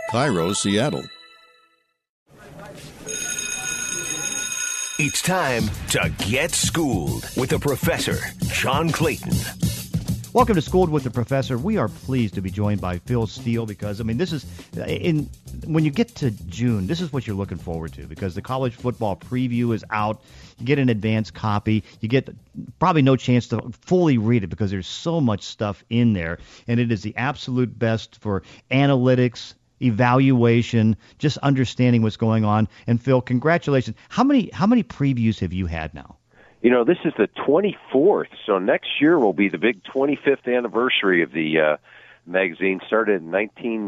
KIRO, Seattle. It's time to get schooled with the professor, John Clayton. Welcome to Schooled with the Professor. We are pleased to be joined by Phil Steele because, this is, when you get to June, this is what you're looking forward to because the college football preview is out. You get an advanced copy. You get probably no chance to fully read it because there's so much stuff in there, and it is the absolute best for analytics, evaluation, just understanding what's going on. And Phil, congratulations. How many previews have you had now? This is the 24th, so next year will be the big 25th anniversary of the magazine. Started in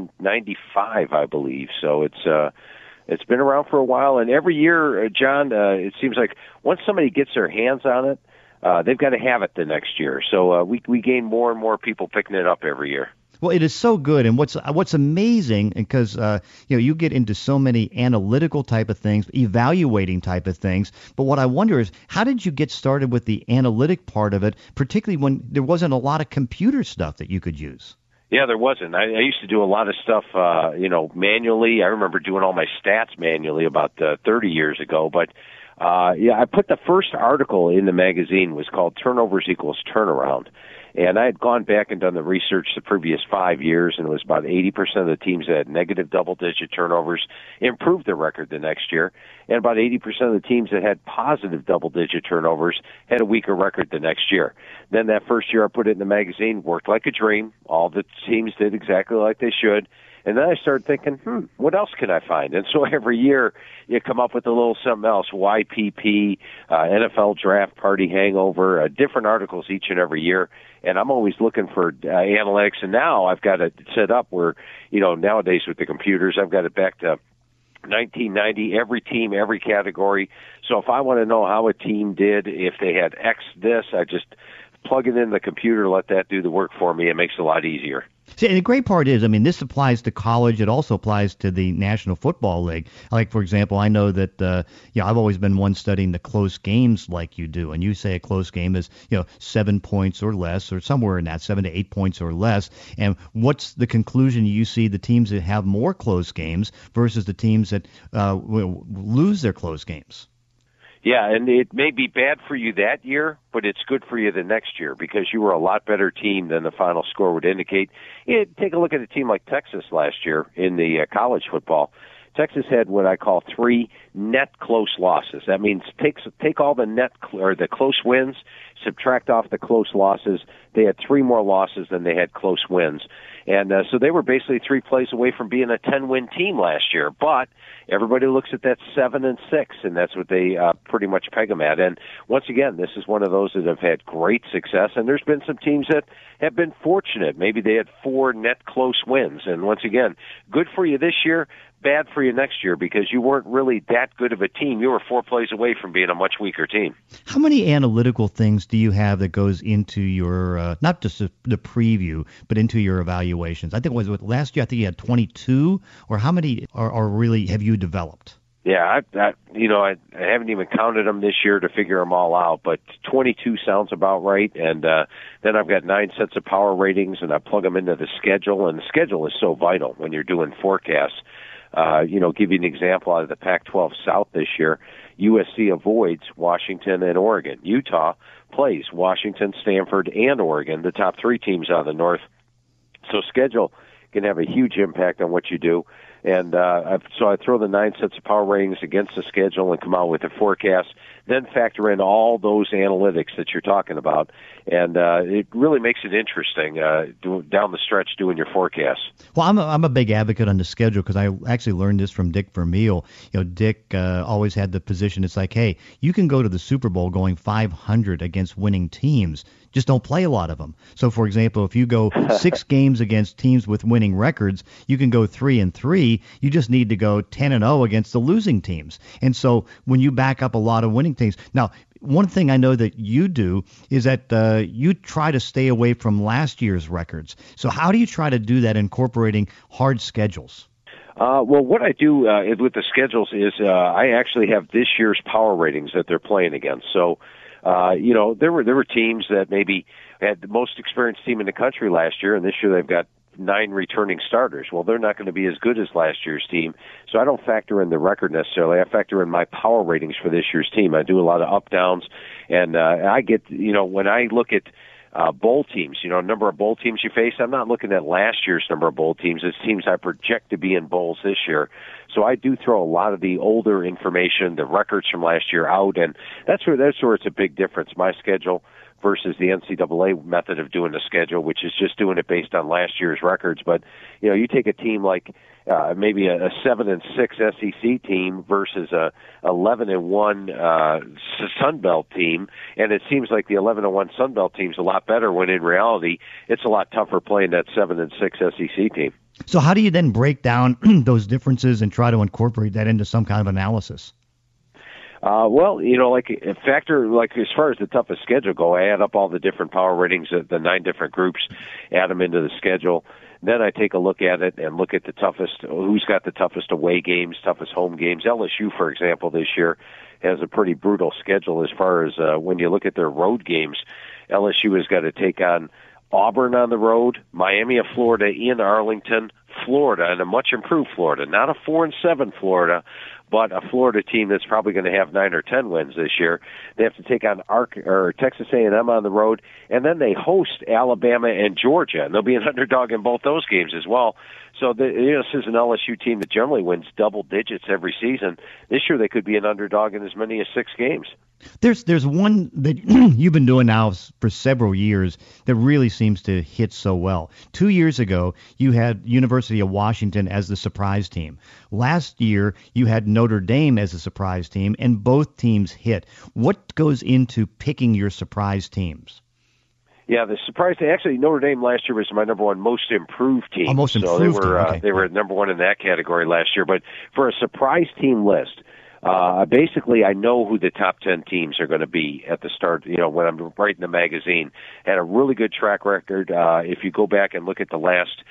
1995, I believe. So it's been around for a while, and every year, John, it seems like once somebody gets their hands on it, they've got to have it the next year. So we gain more and more people picking it up every year. Well, it is so good, and what's amazing, because you get into so many analytical type of things, evaluating type of things. But what I wonder is, how did you get started with the analytic part of it, particularly when there wasn't a lot of computer stuff that you could use? Yeah, there wasn't. I used to do a lot of stuff, manually. I remember doing all my stats manually about 30 years ago. But I put the first article in the magazine was called "Turnovers Equals Turnaround." And I had gone back and done the research the previous 5 years, and it was about 80% of the teams that had negative double-digit turnovers improved their record the next year, and about 80% of the teams that had positive double-digit turnovers had a weaker record the next year. Then that first year I put it in the magazine, worked like a dream. All the teams did exactly like they should. And then I started thinking, what else can I find? And so every year you come up with a little something else, YPP, NFL Draft Party Hangover, different articles each and every year. And I'm always looking for analytics. And now I've got it set up where, nowadays with the computers, I've got it back to 1990, every team, every category. So if I want to know how a team did, if they had X this, I just plug it in the computer, let that do the work for me. It makes it a lot easier. See, and the great part is, this applies to college. It also applies to the National Football League. Like, for example, I know that, I've always been one studying the close games like you do. And you say a close game is, 7 points or less, or somewhere in that, 7 to 8 points or less. And what's the conclusion you see the teams that have more close games versus the teams that lose their close games? Yeah, and it may be bad for you that year, but it's good for you the next year because you were a lot better team than the final score would indicate. Take a look at a team like Texas last year in the college football. Texas had what I call 3 net close losses. That means take all the net or the close wins, subtract off the close losses. They had 3 more losses than they had close wins. And so they were basically 3 plays away from being a 10-win team last year. But everybody looks at that 7-6, and that's what they pretty much peg them at. And once again, this is one of those that have had great success. And there's been some teams that have been fortunate. Maybe they had 4 net close wins. And once again, good for you this year, bad for you next year because you weren't really that good of a team. You were 4 plays away from being a much weaker team. How many analytical things do you have that goes into your, not just the preview, but into your evaluations? I think it was last year, I think you had 22, or how many are really have you developed? Yeah, I haven't even counted them this year to figure them all out, but 22 sounds about right. And then I've got 9 sets of power ratings, and I plug them into the schedule, and the schedule is so vital when you're doing forecasts. Give you an example out of the Pac-12 South this year. USC avoids Washington and Oregon. Utah plays Washington, Stanford, and Oregon, the top 3 teams out of the North. So schedule can have a huge impact on what you do. And so I throw the 9 sets of power ratings against the schedule and come out with a forecast, then factor in all those analytics that you're talking about. And it really makes it interesting down the stretch doing your forecasts. Well, I'm a big advocate on the schedule because I actually learned this from Dick Vermeil. Dick always had the position. It's like, hey, you can go to the Super Bowl going 500 against winning teams. Just don't play a lot of them. So, for example, if you go 6 games against teams with winning records, you can go 3-3. You just need to go 10-0 against the losing teams. And so when you back up a lot of winning teams, now, one thing I know that you do is that you try to stay away from last year's records. So how do you try to do that incorporating hard schedules? Well, what I do with the schedules is I actually have this year's power ratings that they're playing against. So, there were teams that maybe had the most experienced team in the country last year, and this year they've got 9 returning starters. Well, they're not going to be as good as last year's team, so I don't factor in the record necessarily. I factor in my power ratings for this year's team. I do a lot of up-downs, and I get, when I look at bowl teams, number of bowl teams you face, I'm not looking at last year's number of bowl teams. It's teams I project to be in bowls this year. So I do throw a lot of the older information, the records from last year out, and that's where it's a big difference. My schedule versus the NCAA method of doing the schedule, which is just doing it based on last year's records. But, you take a team like maybe a 7-6 SEC team versus a 11-1 Sun Belt team, and it seems like the 11-1 Sun Belt team's a lot better when in reality it's a lot tougher playing that 7-6 SEC team. So how do you then break down those differences and try to incorporate that into some kind of analysis? Well, as far as the toughest schedule go, I add up all the different power ratings, the 9 different groups, add them into the schedule. Then I take a look at it and look at the toughest, who's got the toughest away games, toughest home games. LSU, for example, this year has a pretty brutal schedule as far as when you look at their road games. LSU has got to take on Auburn on the road, Miami of Florida in Arlington, Florida, and a much improved Florida, not a 4-7 Florida, but a Florida team that's probably going to have 9 or 10 wins this year. They have to take on Texas A&M on the road, and then they host Alabama and Georgia, and they'll be an underdog in both those games as well. So this is an LSU team that generally wins double digits every season. This year they could be an underdog in as many as 6 games. There's one that you've been doing now for several years that really seems to hit so well. 2 years ago, you had University of Washington as the surprise team. Last year, you had Notre Dame as a surprise team, and both teams hit. What goes into picking your surprise teams? Yeah, the surprise. Actually, Notre Dame last year was my number 1 most improved team. Oh, most improved so they were team. Okay. They were number 1 in that category last year. But for a surprise team list, basically, I know who the top 10 teams are going to be at the start, when I'm writing the magazine. Had a really good track record. If you go back and look at the last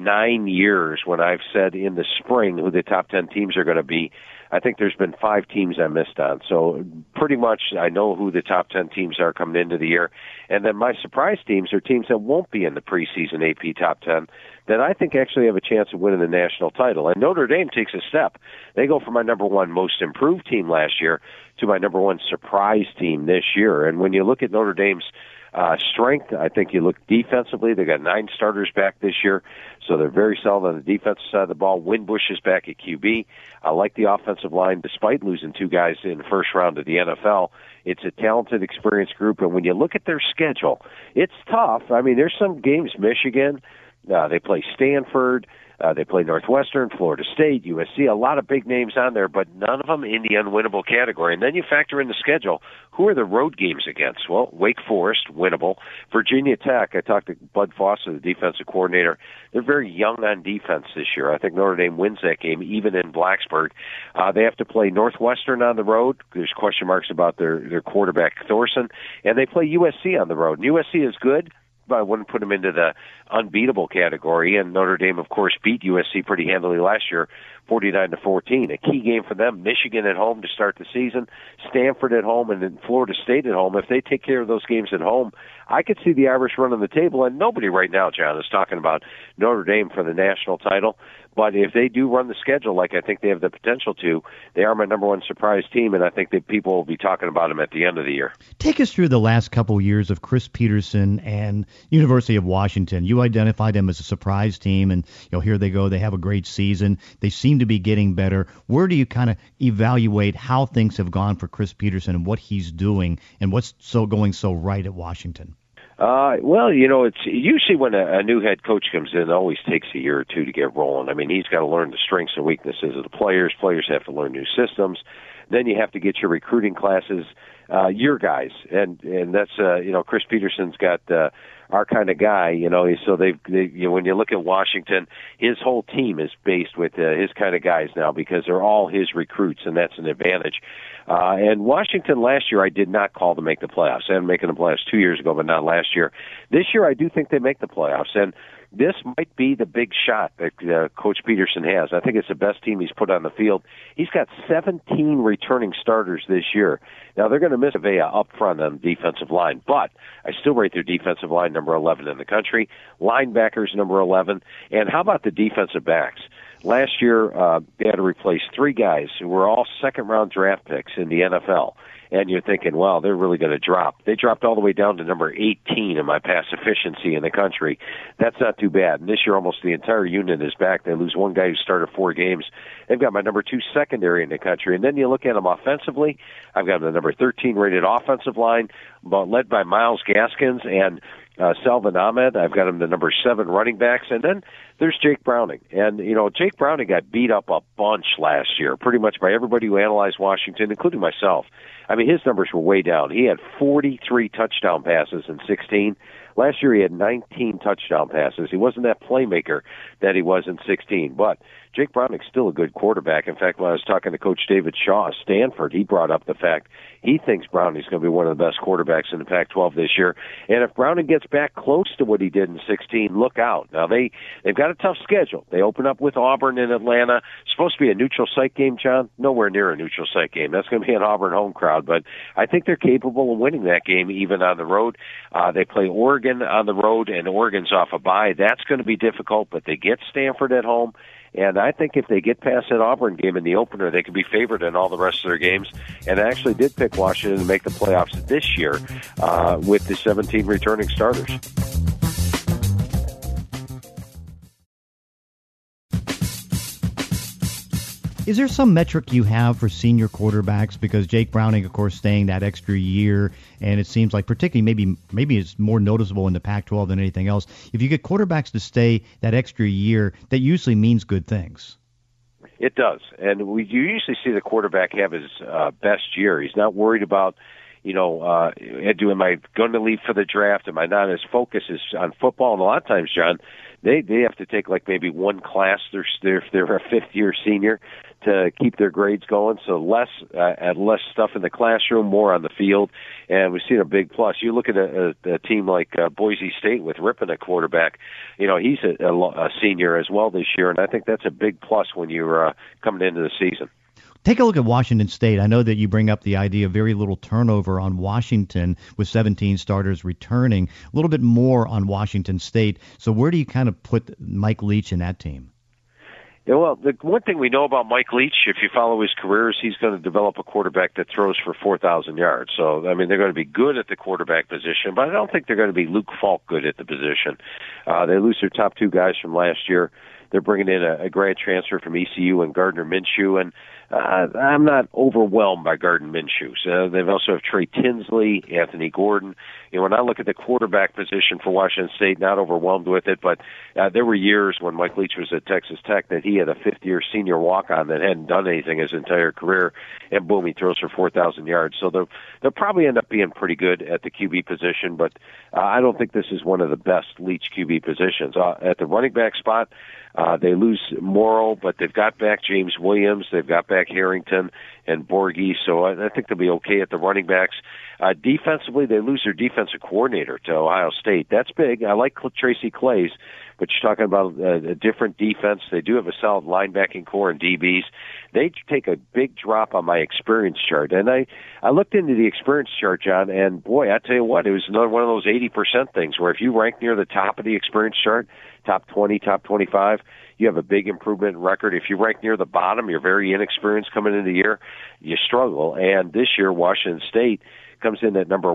9 years when I've said in the spring who the top 10 teams are going to be, I think there's been 5 teams I missed on. So pretty much I know who the top 10 teams are coming into the year. And then my surprise teams are teams that won't be in the preseason AP top 10 that I think actually have a chance of winning the national title. And Notre Dame takes a step. They go from my number 1 most improved team last year to my number 1 surprise team this year. And when you look at Notre Dame's strength, I think you look defensively. They got 9 starters back this year, so they're very solid on the defensive side of the ball. Winbush is back at QB. I like the offensive line, despite losing 2 guys in the first round of the NFL. It's a talented, experienced group, and when you look at their schedule, it's tough. I mean, there's some games, Michigan, they play Stanford, they play Northwestern, Florida State, USC, a lot of big names on there, but none of them in the unwinnable category. And then you factor in the schedule. Who are the road games against? Well, Wake Forest, winnable. Virginia Tech, I talked to Bud Foster, the defensive coordinator. They're very young on defense this year. I think Notre Dame wins that game, even in Blacksburg. They have to play Northwestern on the road. There's question marks about their quarterback, Thorson. And they play USC on the road. And USC is good, but I wouldn't put them into the unbeatable category. And Notre Dame, of course, beat USC pretty handily last year, 49-14. A key game for them, Michigan at home to start the season, Stanford at home, and then Florida State at home. If they take care of those games at home, I could see the Irish running the table. And nobody right now, John, is talking about Notre Dame for the national title. But if they do run the schedule like I think they have the potential to, they are my number 1 surprise team, and I think that people will be talking about them at the end of the year. Take us through the last couple of years of Chris Petersen and University of Washington. You identified them as a surprise team, and here they go. They have a great season. They seem to be getting better. Where do you kind of evaluate how things have gone for Chris Petersen and what he's doing and what's going so right at Washington? Well, it's usually when a new head coach comes in, it always takes a year or 2 to get rolling. I mean, he's got to learn the strengths and weaknesses of the players. Players have to learn new systems. Then you have to get your recruiting classes, your guys. And that's, Chris Petersen's got, our kind of guy, so they when you look at Washington, his whole team is based with his kind of guys now because they're all his recruits, and that's an advantage. And Washington last year, I did not call to make the playoffs. I had them making the playoffs 2 years ago, but not last year. This year, I do think they make the playoffs. And this might be the big shot that Coach Peterson has. I think it's the best team he's put on the field. He's got 17 returning starters this year. Now, they're going to miss Avea up front on the defensive line, but I still rate their defensive line number 11 in the country, linebackers number 11, and how about the defensive backs? Last year, they had to replace 3 guys who were all second-round draft picks in the NFL. And you're thinking, well, they're really going to drop. They dropped all the way down to number 18 in my pass efficiency in the country. That's not too bad. And this year, almost the entire unit is back. They lose one guy who started 4 games. They've got my number 2 secondary in the country. And then you look at them offensively. I've got the number 13 rated offensive line, led by Myles Gaskins and Salvin Ahmed. I've got him the number 7 running backs. And then there's Jake Browning. And, Jake Browning got beat up a bunch last year, pretty much by everybody who analyzed Washington, including myself. I mean, his numbers were way down. He had 43 touchdown passes in 16. Last year he had 19 touchdown passes. He wasn't that playmaker that he was in 16. But Jake Browning's still a good quarterback. In fact, when I was talking to Coach David Shaw of Stanford, he brought up the fact he thinks Browning's going to be one of the best quarterbacks in the Pac-12 this year. And if Browning gets back close to what he did in 16, look out. Now, they've got a tough schedule. They open up with Auburn in Atlanta. It's supposed to be a neutral site game, John. Nowhere near a neutral site game. That's going to be an Auburn home crowd. But I think they're capable of winning that game even on the road. They play Oregon on the road, and Oregon's off a bye. That's going to be difficult, but they get Stanford at home. And I think if they get past that Auburn game in the opener, they could be favored in all the rest of their games. And I actually did pick Washington to make the playoffs this year with the 17 returning starters. Is there some metric you have for senior quarterbacks? Because Jake Browning, of course, staying that extra year, and it seems like particularly maybe it's more noticeable in the Pac-12 than anything else. If you get quarterbacks to stay that extra year, that usually means good things. It does. And you usually see the quarterback have his best year. He's not worried about, am I going to leave for the draft? Am I not? His focus is on football. And a lot of times, John, they have to take like maybe one class. If they're a fifth-year senior to keep their grades going. So less stuff in the classroom, more on the field. And we've seen a big plus. You look at a team like Boise State with Rippon at quarterback. He's a senior as well this year, and I think that's a big plus when you're coming into the season. Take a look at Washington State. I know that you bring up the idea of very little turnover on Washington with 17 starters returning, a little bit more on Washington State. So where do you kind of put Mike Leach in that team? Yeah, well, the one thing we know about Mike Leach, if you follow his career, is he's going to develop a quarterback that throws for 4,000 yards. So, I mean, they're going to be good at the quarterback position, but I don't think they're going to be Luke Falk good at the position. They lose their top 2 guys from last year. They're bringing in a grad transfer from ECU and Gardner Minshew, and I'm not overwhelmed by Gardner Minshew. They've also have Trey Tinsley, Anthony Gordon. When I look at the quarterback position for Washington State, not overwhelmed with it, but there were years when Mike Leach was at Texas Tech that he had a fifth-year senior walk-on that hadn't done anything his entire career, and boom, he throws for 4,000 yards. So they'll probably end up being pretty good at the QB position, but I don't think this is one of the best Leach QB positions. At the running back spot, they lose Morrow, but they've got back James Williams. They've got back Harrington and Borghi, so I think they'll be okay at the running backs. Defensively, they lose their defensive coordinator to Ohio State. That's big. I like Tracy Claeys, but you're talking about a different defense. They do have a solid linebacking core and DBs. They take a big drop on my experience chart. And I looked into the experience chart, John, and boy, I tell you what, it was another one of those 80% things where if you rank near the top of the experience chart, top 20, top 25, you have a big improvement in record. If you rank near the bottom, you're very inexperienced coming into the year, you struggle. And this year, Washington State comes in at number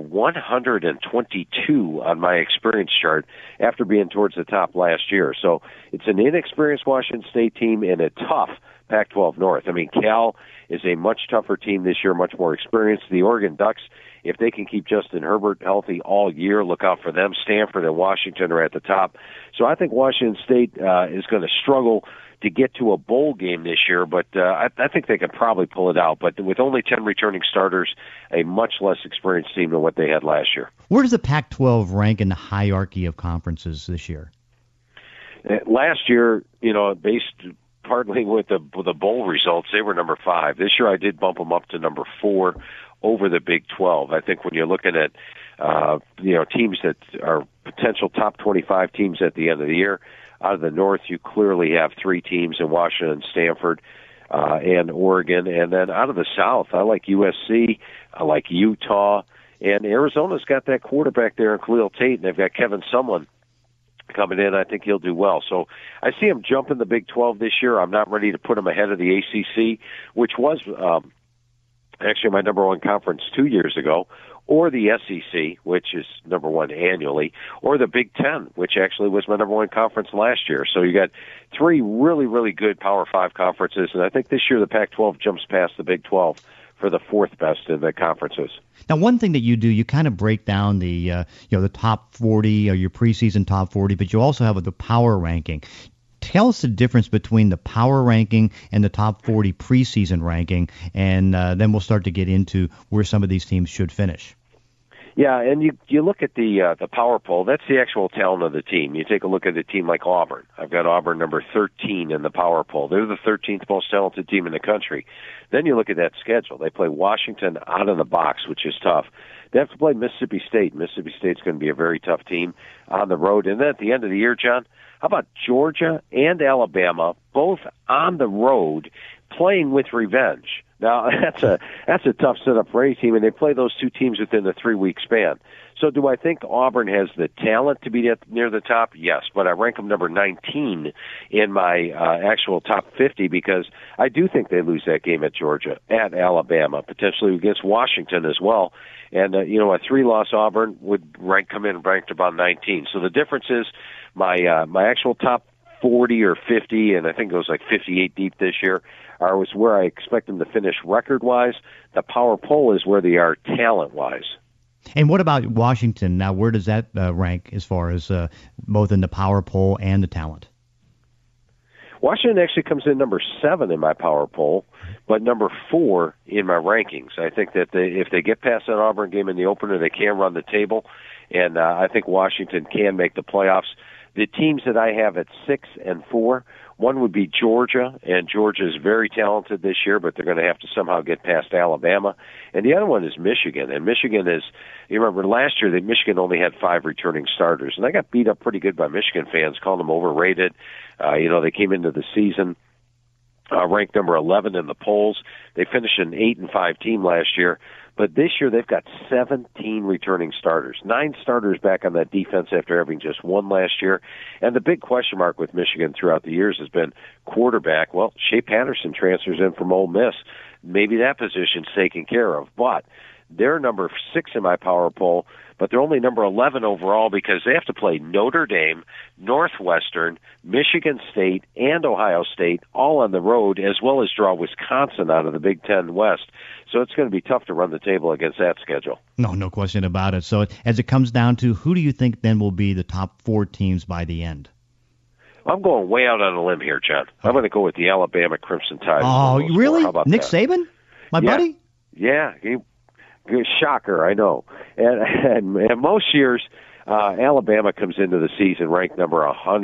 122 on my experience chart after being towards the top last year. So it's an inexperienced Washington State team in a tough Pac-12 North. I mean, Cal is a much tougher team this year, much more experienced. The Oregon Ducks, if they can keep Justin Herbert healthy all year, look out for them. Stanford and Washington are at the top. So I think Washington State is going to struggle to get to a bowl game this year, but I think they can probably pull it out. But with only 10 returning starters, a much less experienced team than what they had last year. Where does the Pac-12 rank in the hierarchy of conferences this year? Last year, based partly with the bowl results. They were number 5. This year I did bump them up to number 4 over the Big 12. I think when you're looking at teams that are potential top 25 teams at the end of the year, out of the North you clearly have 3 teams in Washington, Stanford, and Oregon. And then out of the South, I like USC, I like Utah, and Arizona's got that quarterback there in Khalil Tate, and they've got Kevin Sumlin coming in. I think he'll do well. So I see him jumping the Big 12 this year. I'm not ready to put him ahead of the ACC, which was actually my number 1 conference 2 years ago, or the SEC, which is number 1 annually, or the Big 10, which actually was my number 1 conference last year. So you got 3 really, really good Power 5 conferences, and I think this year the Pac-12 jumps past the Big 12 for the 4th best in the conferences. Now, one thing that you do, you kind of break down the the top 40 or your preseason top 40, but you also have the power ranking. Tell us the difference between the power ranking and the top 40 preseason ranking, and then we'll start to get into where some of these teams should finish. Yeah, and you look at the power poll. That's the actual talent of the team. You take a look at a team like Auburn. I've got Auburn number 13 in the power poll. They're the 13th most talented team in the country. Then you look at that schedule. They play Washington out of the box, which is tough. They have to play Mississippi State. Mississippi State's going to be a very tough team on the road. And then at the end of the year, John, how about Georgia and Alabama, both on the road, playing with revenge? Now, that's a tough setup for any team, and they play those 2 teams within a 3-week span. So do I think Auburn has the talent to be near the top? Yes, but I rank them number 19 in my actual top 50 because I do think they lose that game at Georgia, at Alabama, potentially against Washington as well. And, a 3-loss Auburn would come in ranked about 19. So the difference is my actual top 40 or 50, and I think it goes like 58 deep this year, was where I expect them to finish record-wise. The power poll is where they are talent-wise. And what about Washington? Now, where does that rank as far as both in the power poll and the talent? Washington actually comes in number 7 in my power poll, but number 4 in my rankings. I think that if they get past that Auburn game in the opener, they can run the table, and I think Washington can make the playoffs. The teams that I have at 6 and 4, one would be Georgia, and Georgia is very talented this year, but they're going to have to somehow get past Alabama. And the other one is Michigan, and Michigan is, you remember last year that Michigan only had 5 returning starters, and they got beat up pretty good by Michigan fans, calling them overrated. They came into the season ranked number 11 in the polls. They finished an 8-5 team last year. But this year they've got 17 returning starters, 9 starters back on that defense after having just 1 last year. And the big question mark with Michigan throughout the years has been quarterback. Well, Shea Patterson transfers in from Ole Miss. Maybe that position's taken care of. But they're number 6 in my power poll, but they're only number 11 overall because they have to play Notre Dame, Northwestern, Michigan State, and Ohio State all on the road, as well as draw Wisconsin out of the Big Ten West. So it's going to be tough to run the table against that schedule. No question about it. So as it comes down to, who do you think then will be the top 4 teams by the end? I'm going way out on a limb here, John. I'm going to go with the Alabama Crimson Tide. Oh, really? How about Nick that? Saban? My buddy? Yeah. Shocker, I know. And most years, Alabama comes into the season ranked number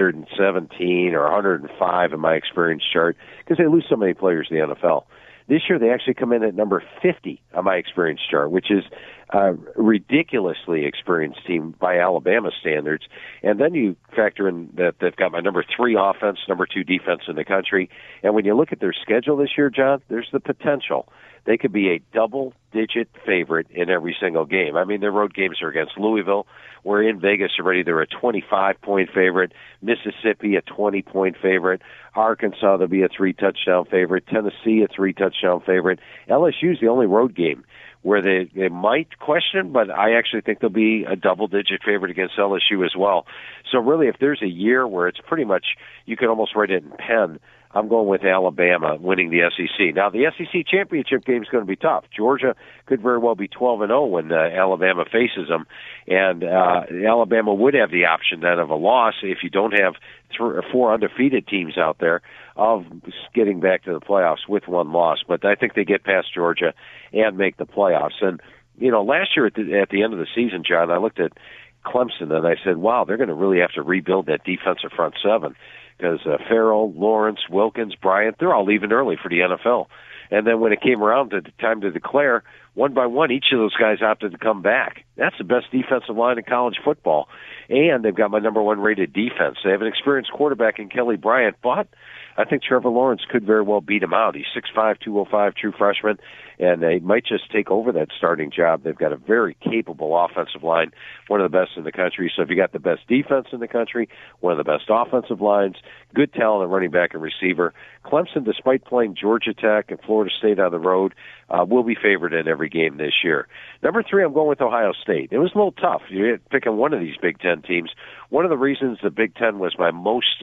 117 or 105 in my experience chart because they lose so many players in the NFL. This year, they actually come in at number 50 on my experience chart, which is a ridiculously experienced team by Alabama standards. And then you factor in that they've got my number 3 offense, number 2 defense in the country. And when you look at their schedule this year, John, there's the potential they could be a double-digit favorite in every single game. I mean, their road games are against Louisville. We're in Vegas already. They're a 25-point favorite. Mississippi, a 20-point favorite. Arkansas, they'll be a 3-touchdown favorite. Tennessee, a 3-touchdown favorite. LSU's the only road game where they might question, but I actually think they'll be a double-digit favorite against LSU as well. So really, if there's a year where it's pretty much, you could almost write it in pen, I'm going with Alabama winning the SEC. Now, the SEC championship game is going to be tough. Georgia could very well be 12-0 when Alabama faces them, and Alabama would have the option then of a loss if you don't have 3 or 4 undefeated teams out there of getting back to the playoffs with 1 loss. But I think they get past Georgia and make the playoffs. And last year at the end of the season, John, I looked at Clemson and I said, wow, they're going to really have to rebuild that defensive front 7. because Farrell, Lawrence, Wilkins, Bryant, they're all leaving early for the NFL. And then when it came around to the time to declare, one by one, each of those guys opted to come back. That's the best defensive line in college football. And they've got my number one rated defense. They have an experienced quarterback in Kelly Bryant, but I think Trevor Lawrence could very well beat him out. He's 6'5", 205, true freshman, and they might just take over that starting job. They've got a very capable offensive line, one of the best in the country. So if you got the best defense in the country, one of the best offensive lines, good talent at running back and receiver, Clemson, despite playing Georgia Tech and Florida State on the road, will be favored in every game this year. Number 3, I'm going with Ohio State. It was a little tough. You're picking one of these Big Ten teams. One of the reasons the Big Ten was my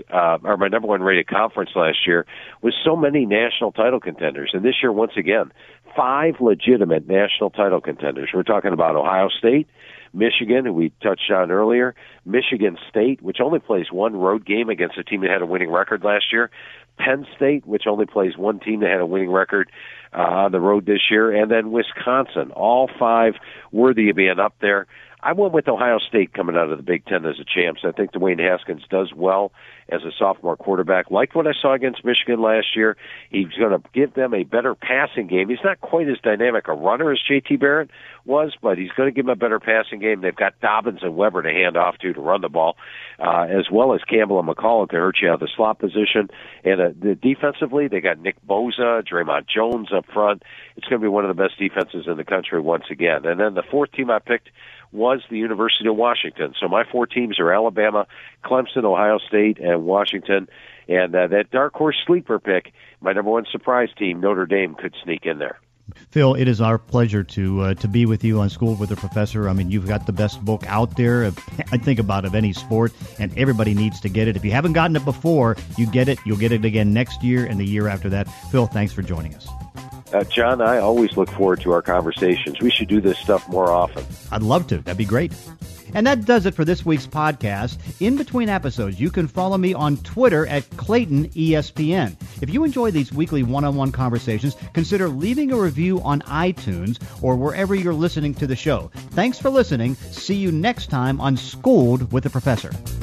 my number one rated conference last year was so many national title contenders. And this year, once again, 5 legitimate national title contenders. We're talking about Ohio State, Michigan, who we touched on earlier, Michigan State, which only plays one road game against a team that had a winning record last year, Penn State, which only plays one team that had a winning record on the road this year, and then Wisconsin. All 5 worthy of being up there. I went with Ohio State coming out of the Big Ten as a champs. I think Dwayne Haskins does well as a sophomore quarterback. Liked what I saw against Michigan last year. He's going to give them a better passing game. He's not quite as dynamic a runner as J.T. Barrett was, but he's going to give them a better passing game. They've got Dobbins and Weber to hand off to run the ball, as well as Campbell and McCall to hurt you out of the slot position. And defensively, they got Nick Bosa, Draymond Jones up front. It's going to be one of the best defenses in the country once again. And then the 4th team I picked was the University of Washington. So my 4 teams are Alabama, Clemson, Ohio State, and Washington. And that dark horse sleeper pick, my number 1 surprise team, Notre Dame, could sneak in there. Phil, it is our pleasure to be with you on Schooled with the Professor. I mean, you've got the best book out there, I think, about of any sport, and everybody needs to get it. If you haven't gotten it before, you get it. You'll get it again next year and the year after that. Phil, thanks for joining us. John, I always look forward to our conversations. We should do this stuff more often. I'd love to. That'd be great. And that does it for this week's podcast. In between episodes, you can follow me on Twitter at Clayton ESPN. If you enjoy these weekly one-on-one conversations, consider leaving a review on iTunes or wherever you're listening to the show. Thanks for listening. See you next time on Schooled with the Professor.